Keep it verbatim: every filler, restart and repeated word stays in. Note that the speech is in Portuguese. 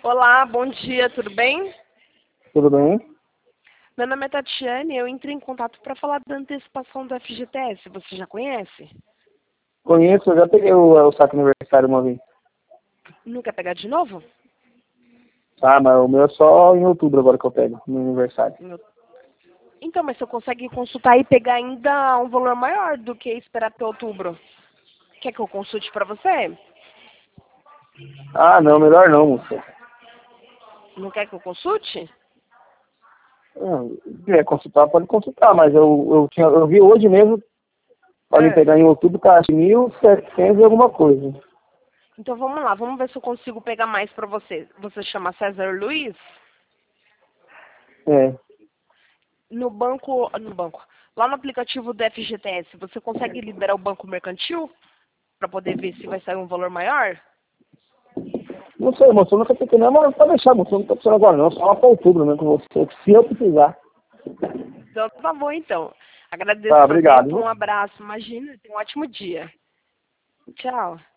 Olá, bom dia, tudo bem? Tudo bem? Meu nome é Tatiane, eu entrei em contato para falar da antecipação do F G T S, você já conhece? Conheço, eu já peguei o, o saque aniversário uma vez. Não quer pegar de novo? Tá, mas o meu é só em outubro agora que eu pego, no aniversário. Meu- Então, mas você consegue consultar e pegar ainda um valor maior do que esperar até outubro. Quer que eu consulte para você? Ah, não, melhor não, moça. Não quer que eu consulte? Ah, se quiser consultar, pode consultar, mas eu, eu, tinha, eu vi hoje mesmo, podem É. pegar em outubro, tá mil e setecentos e alguma coisa. Então vamos lá, vamos ver se eu consigo pegar mais para você. Você chama César Luiz? É. No banco, no banco, lá no aplicativo do F G T S, você consegue liberar o banco mercantil para poder ver se vai sair um valor maior? Não sei, moça, eu nunca peguei não, mas pode deixar, moça, eu não tô precisando agora não, só lá para outubro mesmo com você, se eu precisar. Então tá bom então. Agradeço Tá, seu obrigado, tempo, viu? um abraço, imagina, tenha um ótimo dia. Tchau.